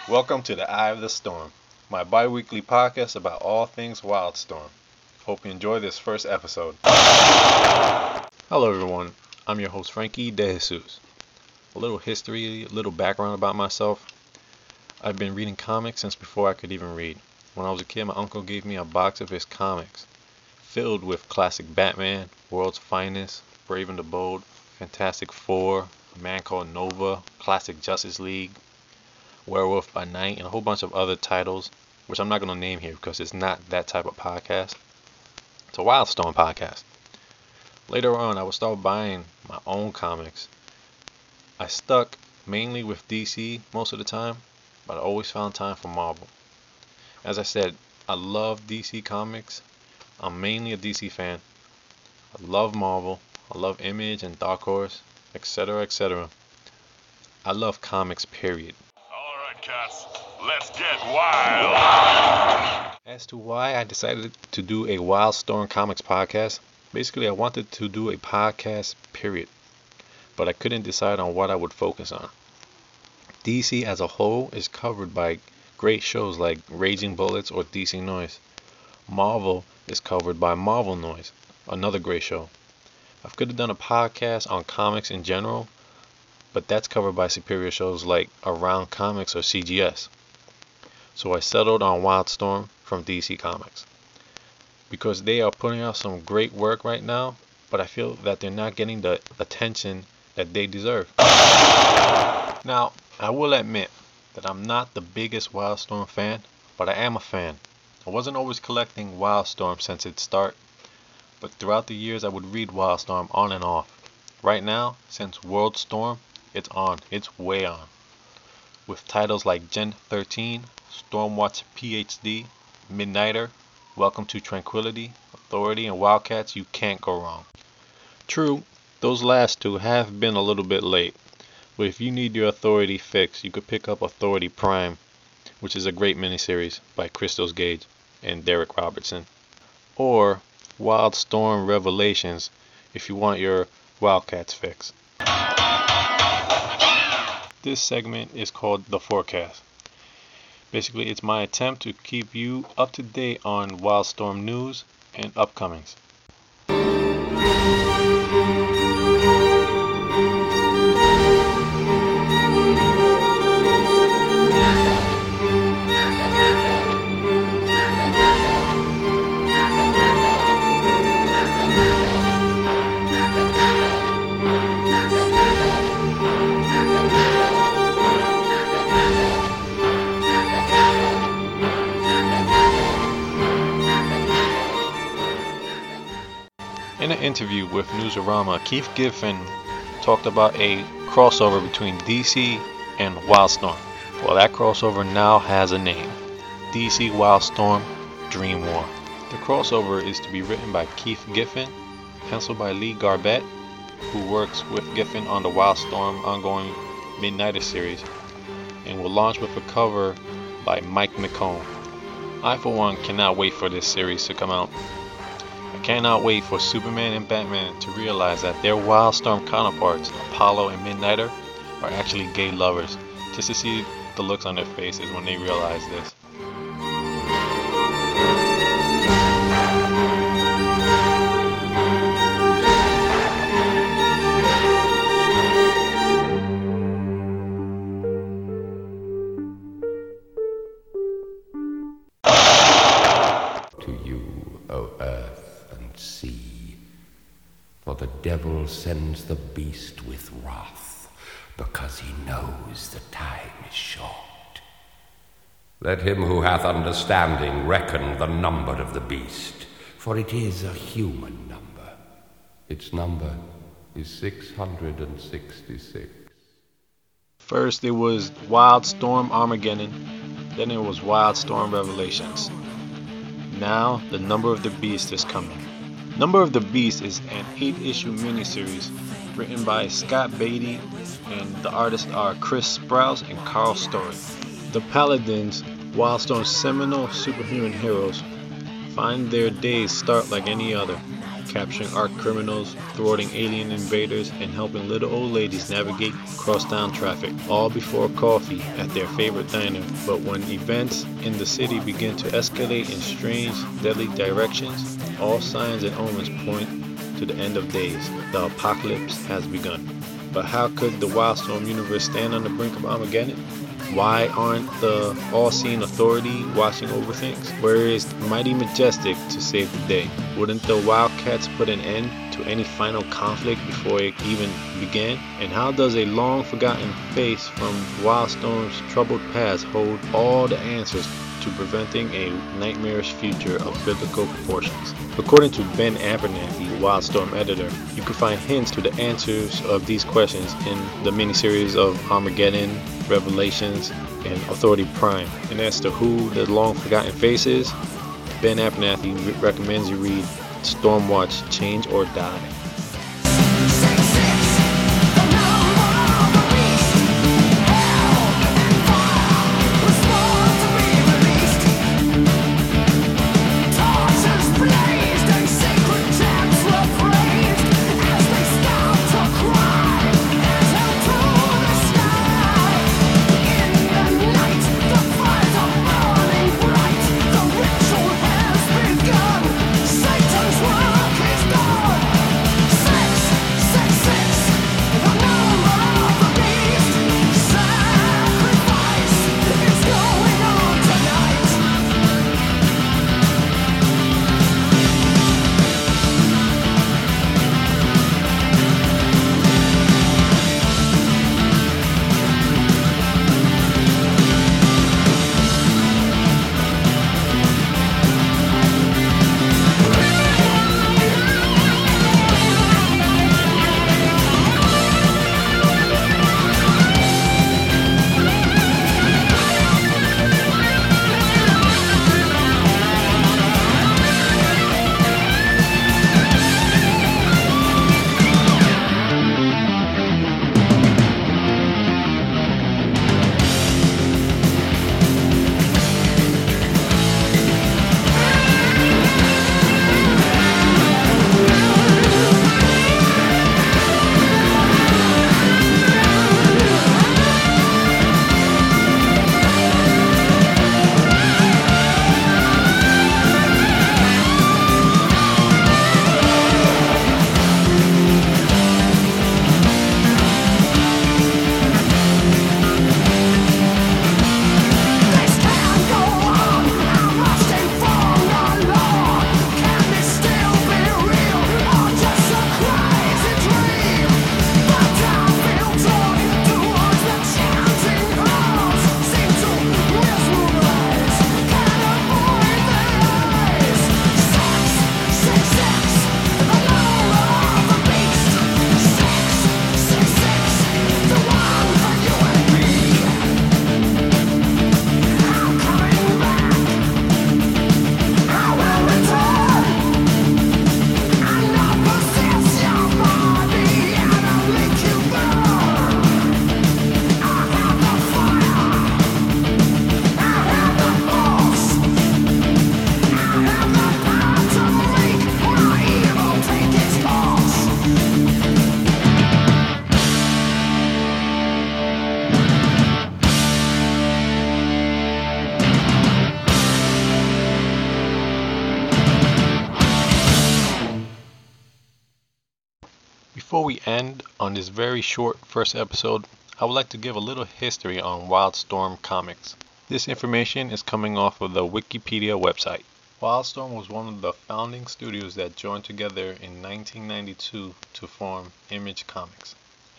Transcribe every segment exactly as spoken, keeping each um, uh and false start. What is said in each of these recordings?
Welcome to the Eye of the Storm, my bi-weekly podcast about all things Wildstorm. Hope you enjoy this first episode. Hello everyone, I'm your host Frankie De Jesus. A little history, a little background about myself. I've been reading comics since before I could even read. When I was a kid, my uncle gave me a box of his comics, filled with classic Batman, World's Finest, Brave and the Bold, Fantastic Four, A Man Called Nova, classic Justice League, Werewolf by Night, and a whole bunch of other titles, which I'm not going to name here because it's not that type of podcast. It's a Wildstorm podcast. Later on, I would start buying my own comics. I stuck mainly with D C most of the time, but I always found time for Marvel. As I said, I love D C comics. I'm mainly a D C fan. I love Marvel. I love Image and Dark Horse, et cetera, et cetera. I love comics, period. Cats, let's get wild. As to why I decided to do a Wildstorm Comics podcast, basically I wanted to do a podcast, period. But I couldn't decide on what I would focus on. D C as a whole is covered by great shows like Raging Bullets or D C Noise. Marvel is covered by Marvel Noise, another great show. I could have done a podcast on comics in general, but that's covered by superior shows like Around Comics or C G S. So I settled on Wildstorm from D C Comics because they are putting out some great work right now, but I feel that they're not getting the attention that they deserve. Now, I will admit that I'm not the biggest Wildstorm fan, but I am a fan. I wasn't always collecting Wildstorm since its start, but throughout the years I would read Wildstorm on and off. Right now, since Worldstorm, it's on, it's way on. With titles like Gen thirteen, Stormwatch P H D, Midnighter, Welcome to Tranquility, Authority, and Wildcats, you can't go wrong. True, those last two have been a little bit late, but if you need your Authority fix, you could pick up Authority Prime, which is a great miniseries by Christos Gage and Derek Robertson, or Wildstorm Revelations if you want your Wildcats fix. This segment is called The Forecast. Basically, it's my attempt to keep you up to date on Wildstorm news and upcomings. In an interview with Newsarama, Keith Giffen talked about a crossover between D C and Wildstorm. Well, that crossover now has a name: D C Wildstorm Dream War. The crossover is to be written by Keith Giffen, penciled by Lee Garbett, who works with Giffen on the Wildstorm ongoing Midnighter series, and will launch with a cover by Mike McCone. I, for one, cannot wait for this series to come out. I cannot wait for Superman and Batman to realize that their Wildstorm counterparts, Apollo and Midnighter, are actually gay lovers, just to see the looks on their faces when they realize this. For the devil sends the beast with wrath, because he knows the time is short. Let him who hath understanding reckon the number of the beast, for it is a human number. Its number is six hundred sixty-six. First it was Wildstorm Armageddon, then it was Wildstorm Revelations. Now the number of the beast is coming. Number of the Beast is an eight-issue miniseries written by Scott Beatty, and the artists are Chris Sprouse and Carl Story. The Paladins, Wildstorm's seminal superhuman heroes, find their days start like any other, capturing arch criminals, thwarting alien invaders, and helping little old ladies navigate crosstown traffic, all before coffee at their favorite diner. But when events in the city begin to escalate in strange, deadly directions, all signs and omens point to the end of days. The apocalypse has begun. But how could the Wildstorm universe stand on the brink of Armageddon? Why aren't the all-seeing authority watching over things? Where is Mighty Majestic to save the day? Wouldn't the Wildcats put an end to any final conflict before it even began? And how does a long-forgotten face from Wildstorm's troubled past hold all the answers to preventing a nightmarish future of biblical proportions? According to Ben Abernathy, Wildstorm editor, you can find hints to the answers of these questions in the miniseries of Armageddon, Revelations, and Authority Prime. And as to who the long-forgotten face is, Ben Abernathy re- recommends you read Stormwatch: Change or Die. Before we end on this very short first episode, I would like to give a little history on Wildstorm Comics. This information is coming off of the Wikipedia website. Wildstorm was one of the founding studios that joined together in nineteen ninety-two to form Image Comics.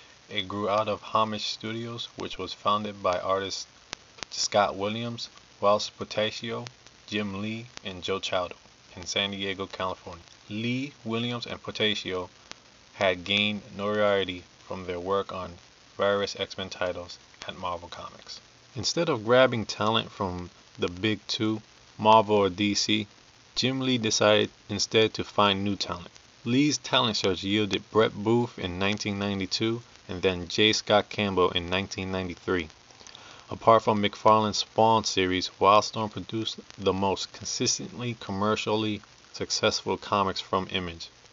It grew out of Homage Studios, which was founded by artists Scott Williams, Wells Portacio, Jim Lee, and Joe Chowdo in San Diego, California. Lee, Williams, and Portacio had gained notoriety from their work on various X-Men titles at Marvel Comics. Instead of grabbing talent from the big two, Marvel or D C, Jim Lee decided instead to find new talent. Lee's talent search yielded Brett Booth in nineteen ninety-two and then J. Scott Campbell in nineteen ninety-three. Apart from McFarlane's Spawn series, Wildstorm produced the most consistently commercially successful comics from Image.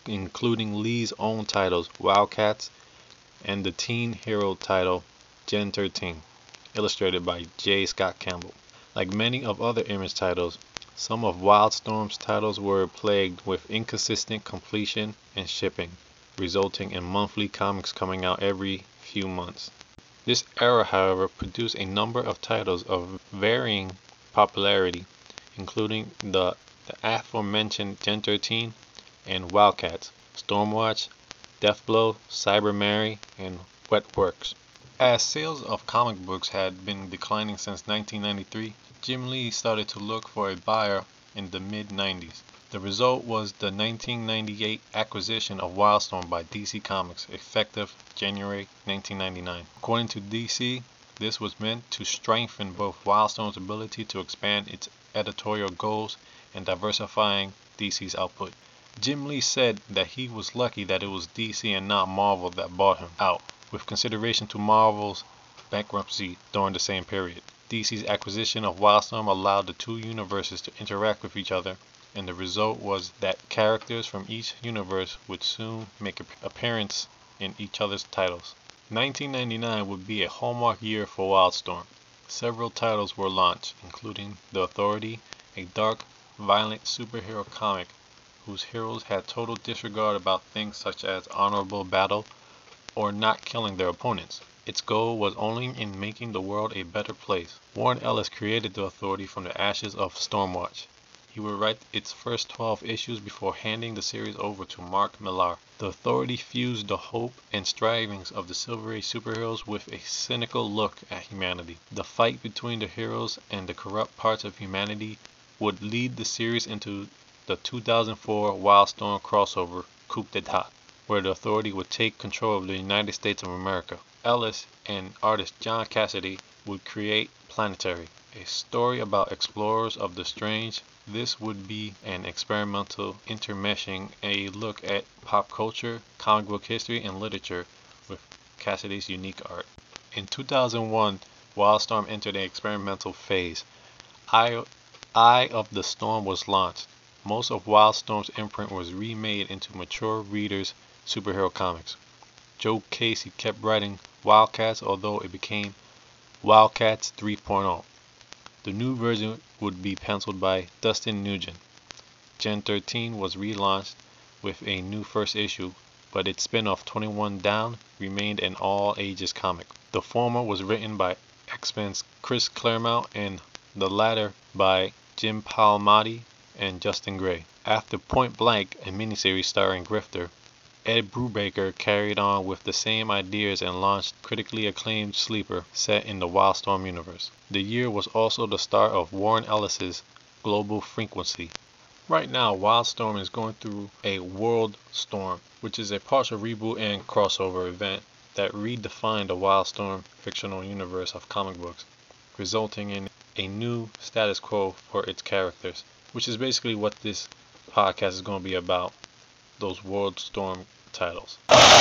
including Lee's own titles, Wildcats, and the teen hero title, Gen thirteen, illustrated by J. Scott Campbell. Like many of other Image titles, some of Wildstorm's titles were plagued with inconsistent completion and shipping, resulting in monthly comics coming out every few months. This era, however, produced a number of titles of varying popularity, including the, the aforementioned Gen thirteen and Wildcats, Stormwatch, Deathblow, Cyber Mary, and Wetworks. As sales of comic books had been declining since nineteen ninety-three, Jim Lee started to look for a buyer in the mid nineties. The result was the nineteen ninety-eight acquisition of Wildstorm by D C Comics, effective January nineteen ninety-nine. According to D C, this was meant to strengthen both Wildstorm's ability to expand its editorial goals and diversifying D C's output. Jim Lee said that he was lucky that it was D C and not Marvel that bought him out, with consideration to Marvel's bankruptcy during the same period. D C's acquisition of Wildstorm allowed the two universes to interact with each other, and the result was that characters from each universe would soon make an appearance in each other's titles. nineteen ninety-nine would be a hallmark year for Wildstorm. Several titles were launched, including The Authority, a dark, violent superhero comic whose heroes had total disregard about things such as honorable battle or not killing their opponents. Its goal was only in making the world a better place. Warren Ellis created The Authority from the ashes of Stormwatch. He would write its first twelve issues before handing the series over to Mark Millar. The Authority fused the hope and strivings of the Silver Age superheroes with a cynical look at humanity. The fight between the heroes and the corrupt parts of humanity would lead the series into the two thousand four Wildstorm crossover Coup d'etat, where the Authority would take control of the United States of America. Ellis and artist John Cassaday would create Planetary, a story about explorers of the strange. This would be an experimental intermeshing a look at pop culture, comic book history, and literature with Cassaday's unique art. In two thousand one, Wildstorm entered an experimental phase. Eye, Eye of the Storm was launched. Most of Wildstorm's imprint was remade into mature readers' superhero comics. Joe Casey kept writing Wildcats, although it became Wildcats three point oh. The new version would be penciled by Dustin Nugent. Gen thirteen was relaunched with a new first issue, but its spin-off twenty-one Down remained an all-ages comic. The former was written by X-Men's Chris Claremont and the latter by Jim Palmiotti and Justin Gray. After Point Blank, a miniseries starring Grifter, Ed Brubaker carried on with the same ideas and launched critically acclaimed Sleeper set in the Wildstorm universe. The year was also the start of Warren Ellis's Global Frequency. Right now, Wildstorm is going through a World Storm, which is a partial reboot and crossover event that redefined the Wildstorm fictional universe of comic books, resulting in a new status quo for its characters, which is basically what this podcast is going to be about, those World Storm titles.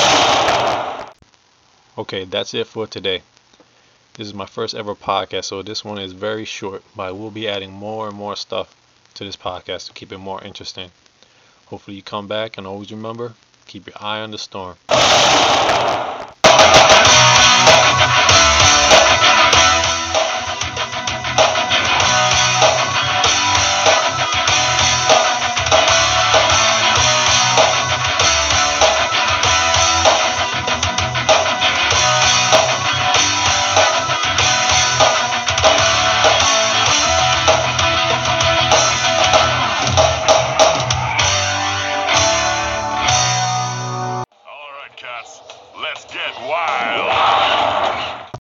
Okay, that's it for today. This is my first ever podcast, so this one is very short, but I will be adding more and more stuff to this podcast to keep it more interesting. Hopefully you come back, and always remember, keep your eye on the storm.